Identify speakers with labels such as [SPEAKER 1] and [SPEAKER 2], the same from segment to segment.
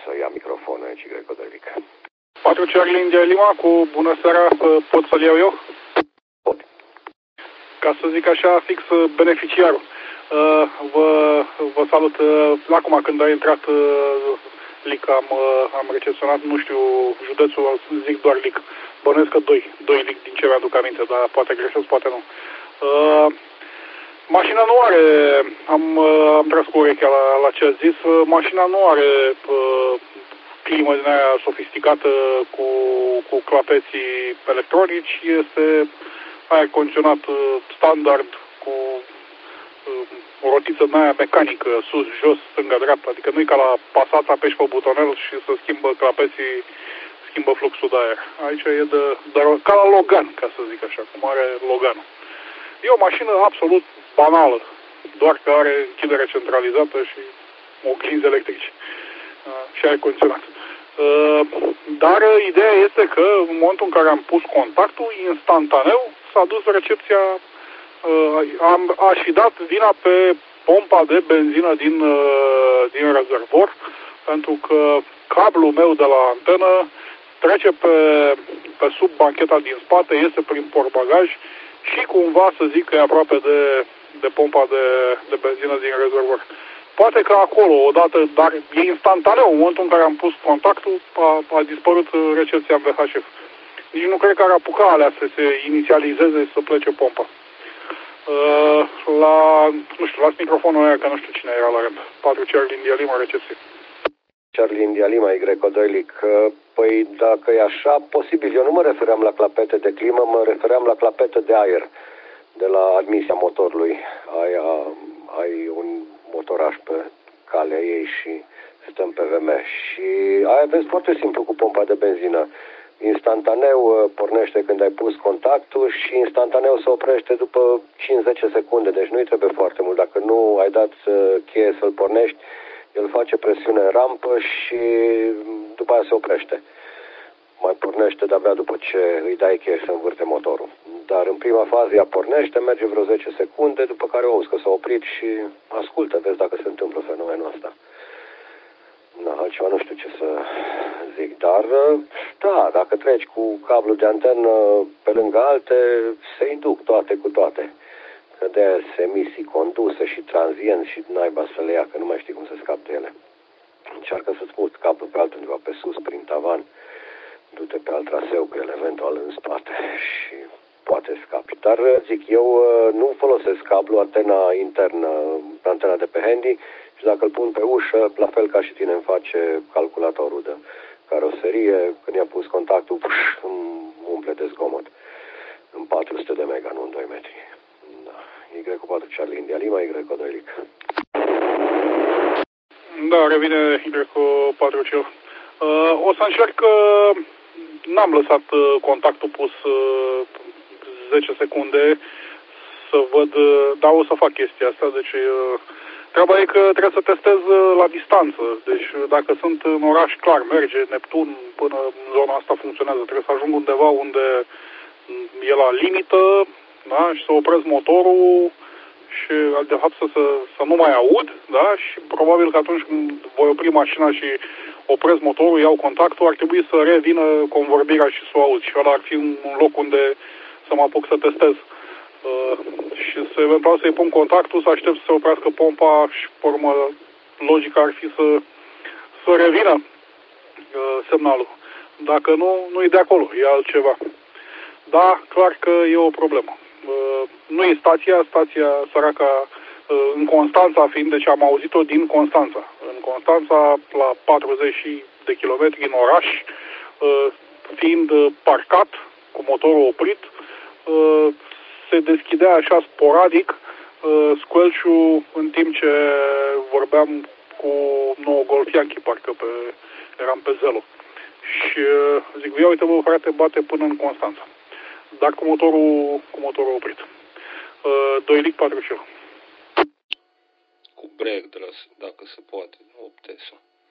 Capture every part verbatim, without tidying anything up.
[SPEAKER 1] să ia microfonul aici, Grecodelic.
[SPEAKER 2] patru Charlie India Lima, cu bună seara, pot să-l iau eu?
[SPEAKER 1] Pot.
[SPEAKER 2] Ca să zic așa, fix beneficiarul. Vă, vă salut. Acum când a intrat Lic, am, am recepționat, nu știu, județul, zic doar Lic. Bănuiesc că doi, doi Lic din ce mi-aduc aminte, dar poate greșesc, poate nu. Mașina nu are, am, am tras cu urechea la, la ce a zis, mașina nu are uh, climă din aia sofisticată cu, cu clapeții electronici, este aer condiționat standard cu uh, o rotiță din aia mecanică, sus, jos, stânga, dreapta, adică nu e ca la Passat, apeși pe butonel și să schimbă clapeții, schimbă fluxul de aer. Aici e de, dar ca la Logan, ca să zic așa, cum are Loganul. E o mașină absolut banală, doar că are închidere centralizată și oglinzi electrici uh, și aer condiționat. Uh, dar ideea este că în momentul în care am pus contactul, instantaneu s-a dus recepția, uh, am, aș fi dat vina pe pompa de benzină din, uh, din rezervor, pentru că cablul meu de la antenă trece pe, pe sub bancheta din spate, iese prin portbagaj și cumva să zic că e aproape de, de pompa de, de benzină din rezervor. Poate că acolo, odată, dar e instantaneu, în momentul în care am pus contactul, a, a dispărut recepția în V H F. Nici nu cred că ar apuca alea să se inițializeze și să plece pompa. Uh, la, nu știu, las microfonul ăia, că nu știu cine era la rând. patru Charlie India Lima, recepție.
[SPEAKER 1] Charlie India Lima, Grecodelic. Păi dacă e așa, posibil. Eu nu mă refeream la clapete de climă, mă refeream la clapete de aer. De la admisia motorului. Ai, ai un motoraș pe calea ei și stăm pe V M. Și aia vezi foarte simplu cu pompa de benzină. Instantaneu pornește când ai pus contactul și instantaneu se oprește după cinci zece secunde. Deci nu-i trebuie foarte mult. Dacă nu ai dat cheie să-l pornești, el face presiune în rampă și după aia se oprește. Mai pornește de-abia după ce îi dai cheie să învârte motorul. Dar în prima fază ea pornește, merge vreo zece secunde, după care o auzi că s-a oprit și ascultă, vezi dacă se întâmplă fenomenul ăsta. Da, altceva nu știu ce să zic, dar da, dacă treci cu cablu de antenă pe lângă alte, se induc toate cu toate. Că de-aia sunt emisii conduse și tranzienți și naiba să le ia, că nu mai știi cum să scapi de ele. Încearcă să-ți muți cablul pe altundeva pe sus, prin tavan, du-te pe alt traseu cu el eventual în spate și poate scapi. Dar zic, eu nu folosesc cablu, antena internă, antena de pe handy și dacă îl pun pe ușă, la fel ca și tine îmi face calculatorul de caroserie, când i-am pus contactul, puș, îmi umple de zgomot. În patru sute de mega, nu în doi metri. Da. Y cu patru Charlie India Lima, Y cu doi Lic.
[SPEAKER 2] Da, revine Y cu patru Charlie. Uh, o să încerc că n-am lăsat contactul pus uh, zece secunde să văd, uh, dar o să fac chestia asta, deci uh, treaba e că trebuie să testez uh, la distanță, deci dacă sunt în oraș, clar, merge, Neptun până în zona asta funcționează, trebuie să ajung undeva unde e la limită, da, și să opresc motorul și de fapt să, să, să nu mai aud, da, și probabil că atunci când voi opri mașina și opresc motorul, iau contactul, ar trebui să revină convorbirea și să o aud. Și ăla ar fi un loc unde să mă apuc să testez. Uh, și să eventual să-i pun contactul, să aștept să se oprească pompa și, pe urmă, logica ar fi să, să revină uh, semnalul. Dacă nu, nu e de acolo, e altceva. Da, clar că e o problemă. Uh, nu e stația, stația săraca uh, în Constanța fiind, deci am auzit-o din Constanța. În Constanța, la patruzeci de kilometri în oraș, uh, fiind parcat, cu motorul oprit, uh, se deschidea așa sporadic uh, squelch-ul în timp ce vorbeam cu nouă Golf Yankee, parcă pe, eram pe Zelo. Și uh, zic, ia uite bă, frate, bate până în Constanța. Dar cu motorul, cu motorul oprit. Uh, doi Lic, patru Charlie.
[SPEAKER 3] Cu break, de la, dacă se poate, opt S.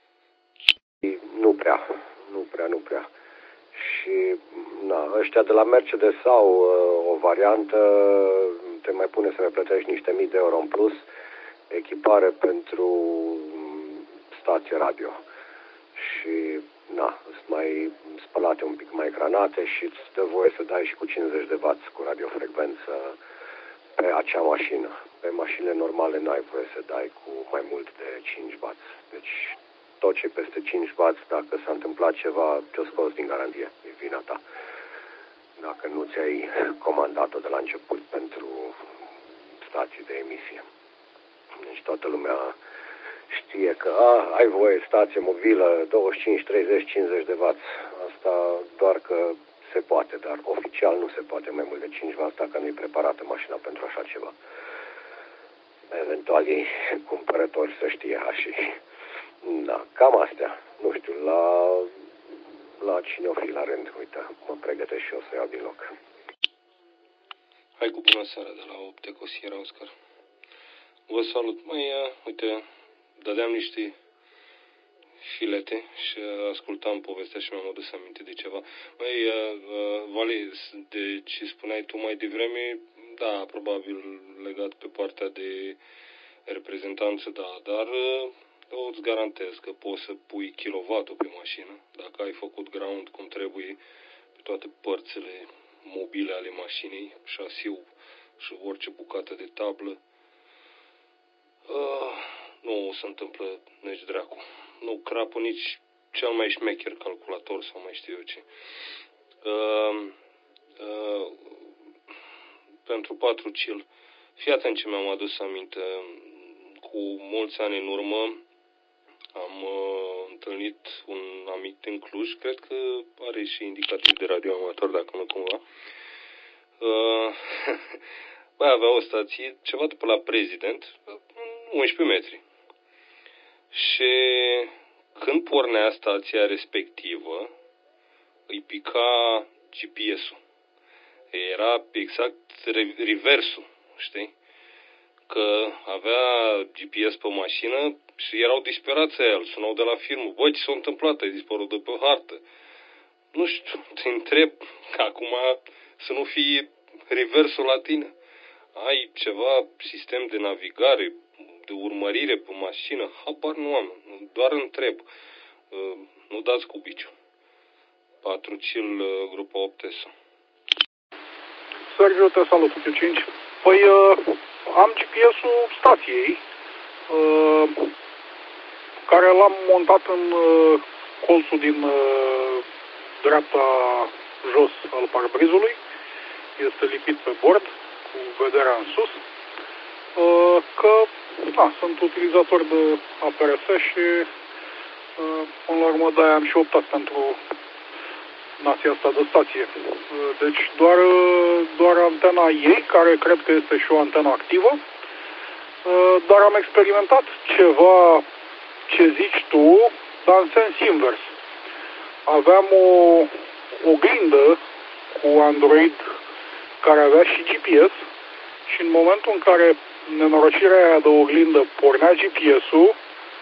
[SPEAKER 1] Nu prea, nu prea, nu prea. Și, na, ăștia de la Mercedes au uh, o variantă, te mai pune să ne plătești niște mii de euro în plus, echipare pentru stație radio. și na, sunt mai spălate un pic, mai granate și îți dă voie să dai și cu cincizeci de wați cu radiofrecvență pe acea mașină. Pe mașinile normale n-ai voie să dai cu mai mult de cinci wați. Deci tot ce peste cinci wați, dacă s-a întâmplat ceva, te-o scos din garantie, e vina ta. Dacă nu ți-ai comandat-o de la început pentru stații de emisie. Deci toată lumea știe că a, ai voie stație mobilă douăzeci și cinci, treizeci, cincizeci de wați. Asta doar că se poate, dar oficial nu se poate mai mult de cinci wați dacă nu-i preparată mașina pentru așa ceva. Eventual ei cumpărători să știe și da, cam astea. Nu știu, la, la cine o fi la rând, uite, mă pregătesc și eu să iau din loc.
[SPEAKER 3] Hai cu bună seara de la Optecosiera, Oscar. Vă salut. Mai, uh, uite, dădeam niște filete și ascultam povestea și mi-am adus aminte de ceva. Mai, uh, uh, Vale, de ce spuneai tu mai devreme, da, probabil legat pe partea de reprezentanță, da, dar uh, eu îți garantez că poți să pui kilovatul pe mașină, dacă ai făcut ground cum trebuie pe toate părțile mobile ale mașinii, șasiu și orice bucată de tablă. Uh, nu se întâmplă nici dracu. Nu crapă nici cel mai șmecher calculator sau mai știu eu ce. Uh, uh, pentru patru chill. Fii atent ce mi-am adus aminte. Cu mulți ani în urmă am uh, întâlnit un amic din Cluj, cred că are și indicativ de radioamator, dacă nu cumva. Uh, Mai avea o stație, ceva după la Prezident, unsprezece metri. Și când pornea stația respectivă, îi pica G P S-ul. Era exact reversul, știi? Că avea G P S pe mașină și erau disperați el, sunau de la firmă. Băi, ce s-a întâmplat? Ai dispărut de pe hartă. Nu știu, te întreb că acum să nu fie reversul la tine. Ai ceva sistem de navigare, de urmărire pe mașină? Habar nu am, doar întreb. Nu dați cu biciu. patru chill, grupa opt S.
[SPEAKER 2] Sergiu, te salut, cu cinci. Păi uh, am G P S-ul stației, uh, care l-am montat în uh, colțul din uh, dreapta jos al parbrizului. Este lipit pe bord, cu vederea în sus. Uh, că, da, sunt utilizator de A P R S și uh, până la urmă de-aia am și optat pentru nația asta de stație. Deci doar, doar antena ei, care cred că este și o antenă activă, dar am experimentat ceva ce zici tu, dar în sens invers. Aveam o oglindă cu Android care avea și G P S și în momentul în care nenorocirea aia de oglindă pornea G P S-ul,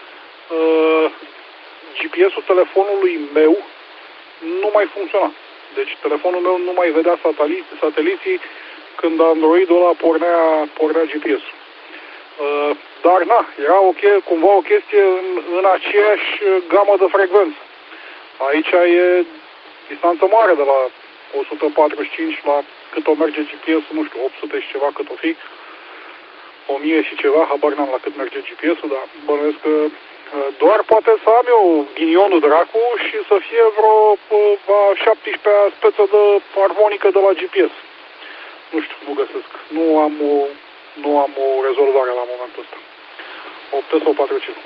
[SPEAKER 2] G P S-ul telefonului meu nu mai funcționa. Deci telefonul meu nu mai vedea sateliții, sateliții când Androidul ăla pornea, pornea G P S-ul. Uh, dar na, era o, cumva o chestie în, în aceeași gamă de frecvență. Aici e distanță mare de la o sută patruzeci și cinci la cât o merge G P S-ul, nu știu, opt sute și ceva cât o fi, o mie și ceva, habar n-am la cât merge G P S-ul, dar bănuiesc că doar poate să am eu ghinionul dracu și să fie vreo a șaptesprezecea speță de armonică de la G P S. Nu știu, nu găsesc. Nu am o, nu am o rezolvare la momentul ăsta. opt sau patru cinci.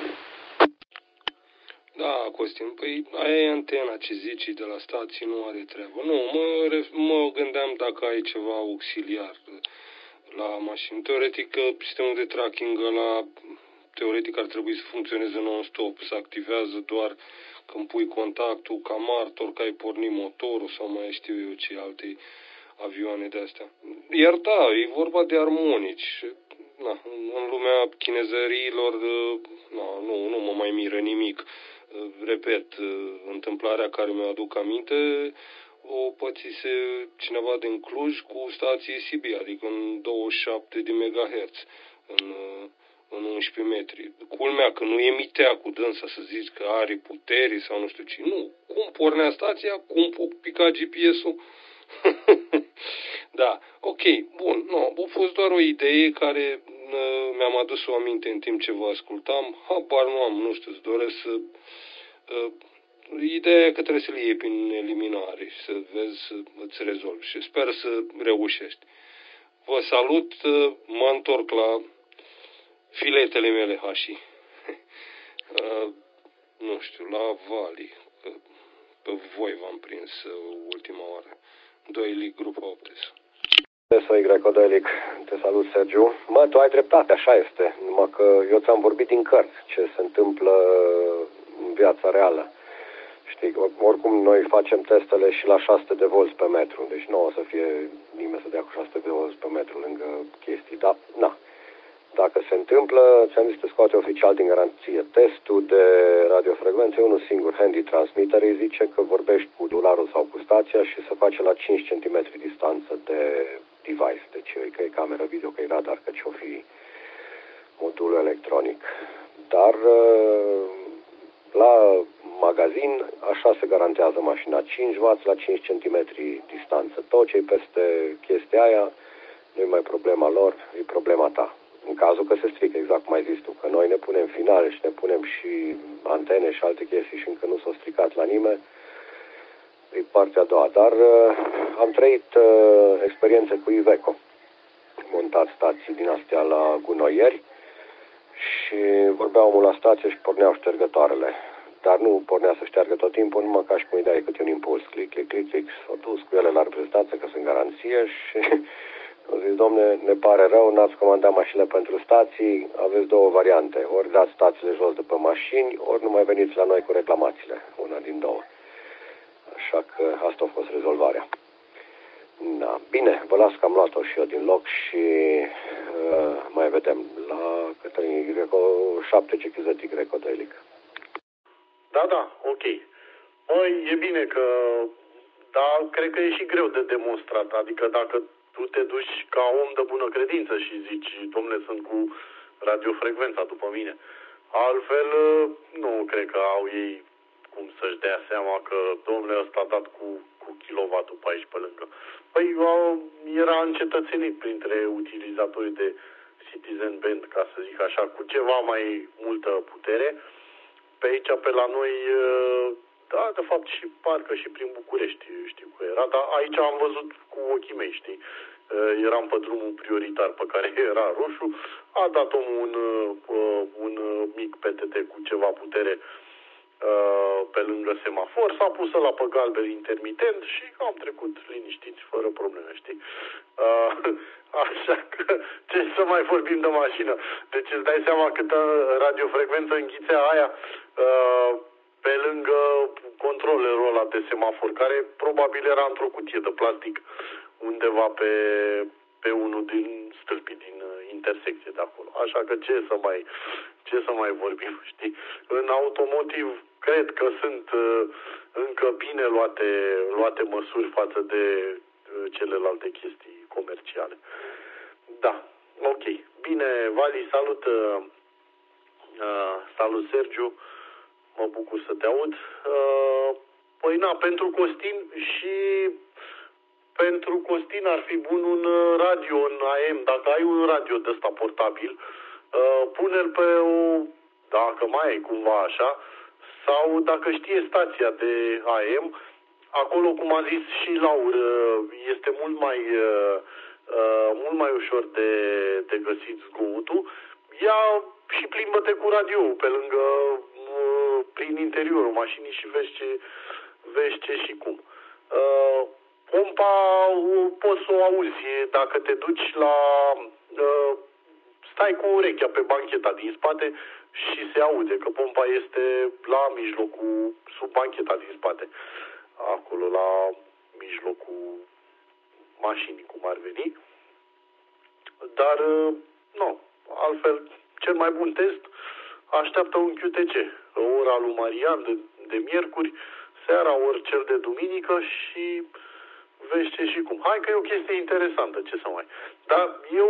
[SPEAKER 3] Da, Costin, păi aia e antena, ce zici de la stații, nu are treabă. Nu, mă, mă gândeam dacă ai ceva auxiliar la mașină. Teoretic, sistemul de tracking ăla, teoretic ar trebui să funcționeze non-stop, să activează doar când pui contactul ca martor, că ai pornit motorul sau mai știu eu ce alte avioane de astea. Iar da, e vorba de armonici. Na, în lumea chinezăriilor, na, nu, nu mă mai miră nimic. Repet, întâmplarea care mi-o aduc aminte o pățise cineva din Cluj cu stație C B, adică în douăzeci și șapte de megahertz în, în unsprezece metri. Culmea că nu emitea cu dânsa să zici că are puteri sau nu știu ce. Nu. Cum pornea stația, cum pica G P S-ul. Da, ok, bun, nu, a fost doar o idee care uh, mi-am adus-o aminte în timp ce vă ascultam. Habar nu am, nu știu, îți doresc să... Uh, ideea e că trebuie să le iei prin eliminare și să vezi să îți rezolvi și sper să reușești. Vă salut, uh, mă întorc la filetele mele hașii. uh, nu știu, la Vali, că pe voi v-am prins uh, ultima oară. Doilic, grupul Optes.
[SPEAKER 1] Să Y-Delic, te salut, Sergiu. Mă, tu ai dreptate, așa este. Numai că eu ți-am vorbit din cărți ce se întâmplă în viața reală. Știi, oricum noi facem testele și la șase sute de volți pe metru, deci nu o să fie nimeni să dea cu șase sute de volți pe metru lângă chestii, dar, na. Dacă se întâmplă, ți-am zis că scoate oficial din garanție testul de radiofrecvență, unul singur handy transmitter, îi zice că vorbești cu dularul sau cu stația și se face la cinci centimetri distanță de device, deci că e cameră video, că e radar, că ce-o fi modulul electronic. Dar la magazin așa se garantează mașina, cinci watt la cinci centimetri distanță. Tot ce e peste chestia aia nu e mai problema lor, e problema ta. În cazul că se strică, exact cum ai zis tu, că noi ne punem finale și ne punem și antene și alte chestii și încă nu s-au stricat la nimeni, e partea a doua. Dar uh, am trăit uh, experiențe cu Iveco. Montat stații din astea la gunoieri și vorbea omul la stație și porneau ștergătoarele. Dar nu pornea să șteargă tot timpul, numai ca și cum îi dai câte un impuls. Click, click, click, click. S-au dus cu ele la reprezentanță că sunt garanție și... Au zis, domne, ne pare rău, n-ați comandat mașinile pentru stații, aveți două variante. Ori dați stațiile jos de pe mașini, ori nu mai veniți la noi cu reclamațiile. Una din două. Așa că asta a fost rezolvarea. Da, bine, vă las că am luat-o și eu din loc și uh, mai vedem la Cătălin Greco, șapte C Q Z Y-Delic.
[SPEAKER 4] Da, da, ok. Păi, e bine că, dar cred că e și greu de demonstrat. Adică dacă tu te duci ca om de bună credință și zici, domne, sunt cu radiofrecvența după mine. Altfel, nu cred că au ei cum să-și dea seama că, domnule, ăsta a dat cu, cu kilovatul pe aici pe lângă. Păi era încetățenit printre utilizatorii de Citizen Band, ca să zic așa, cu ceva mai multă putere. Pe aici, pe la noi, da, de fapt și parcă și prin București știu că era, dar aici am văzut cu ochii mei, știi. Eram pe drumul prioritar pe care era roșu, a dat omul un, un mic P T T cu ceva putere pe lângă semafor, s-a pus la pe galben intermitent și am trecut liniștiți, fără probleme, știi. Așa că, ce să mai vorbim de mașină? Deci îți dai seama câtă radiofrecvență înghițea aia pe lângă controlerul ăla de semafor, care probabil era într-o cutie de plastic undeva pe, pe unul din stâlpii din intersecție de acolo. Așa că ce să mai, ce să mai vorbim, știi? În automotiv cred că sunt încă bine luate, luate măsuri față de celelalte chestii comerciale. Da, ok. Bine, Vali, salut, uh, salut Sergiu, mă bucur să te aud. Uh, păi na, pentru Costin și pentru Costin ar fi bun un radio în A M. Dacă ai un radio de ăsta portabil, uh, pune-l pe o, dacă mai e cumva așa, sau dacă știe stația de A M, acolo, cum a zis și Laur, este mult mai, uh, mult mai ușor de, de găsit zgomotul. Ia și plimbă-te cu radio pe lângă, uh, prin interiorul mașinii și vezi ce, vezi ce și cum. Uh, pompa poți să o auzi dacă te duci la... Uh, stai cu urechea pe bancheta din spate și se aude că pompa este la mijlocul, sub bancheta din spate. Acolo, la mijlocul mașinii, cum ar veni. Dar, nu, altfel, cel mai bun test așteaptă un Q T C. Ora lui Marian de, de miercuri, seara ori cel de duminică și vezi ce și cum. Hai că e o chestie interesantă, ce să mai... Dar eu